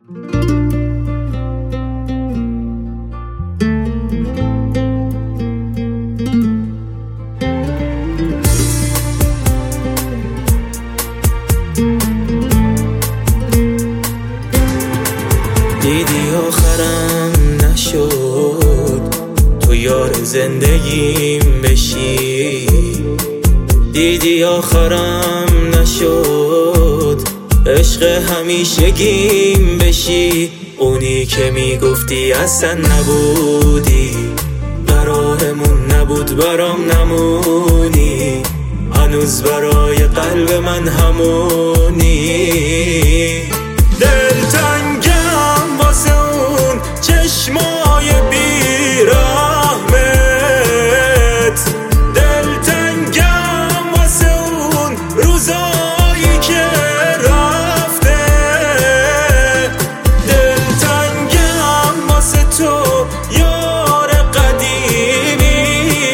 دیدی آخرم نشد تو یار زندگیم بشی، دیدی آخرم نشد عشق همیشگیم بشی. اونی که میگفتی اصلا نبودی، قرارمون نبود برام نمونی، هنوز برای قلب من همونی. دلتنگم واسه اون چشمای بیرحمت، دلتنگم واسه اون روزایی که رفته، دلتنگم واسه تو یار قدیمی.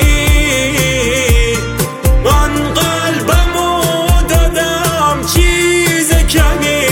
من قلبمو دادم چیز کمی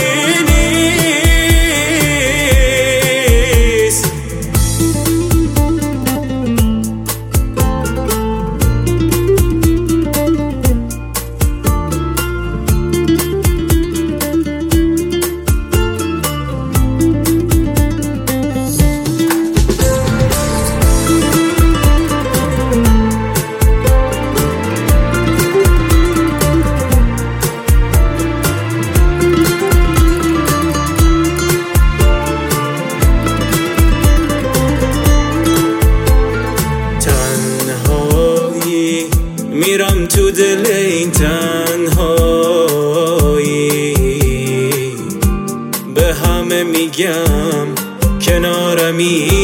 میرم تو دل این تنهایی، به همه میگم کنارم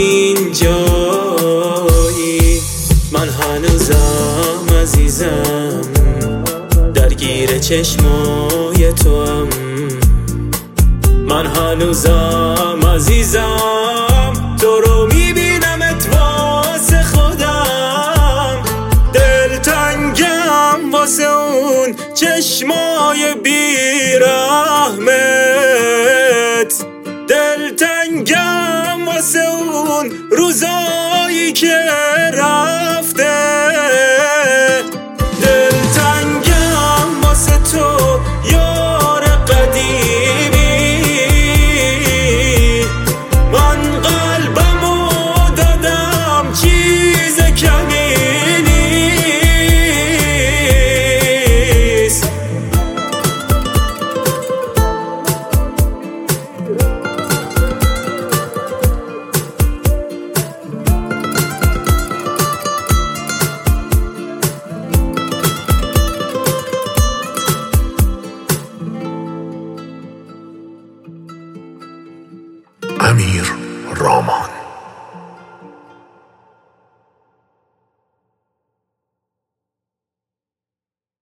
اینجایی. من هنوزم عزیزم درگیر چشمای تو هم، من هنوزم عزیزم تو رو میبینمت واسه خودم. دلتنگم واسه اون چشمای بیرحمت، دلتنگم واسه اون روزایی که رفت.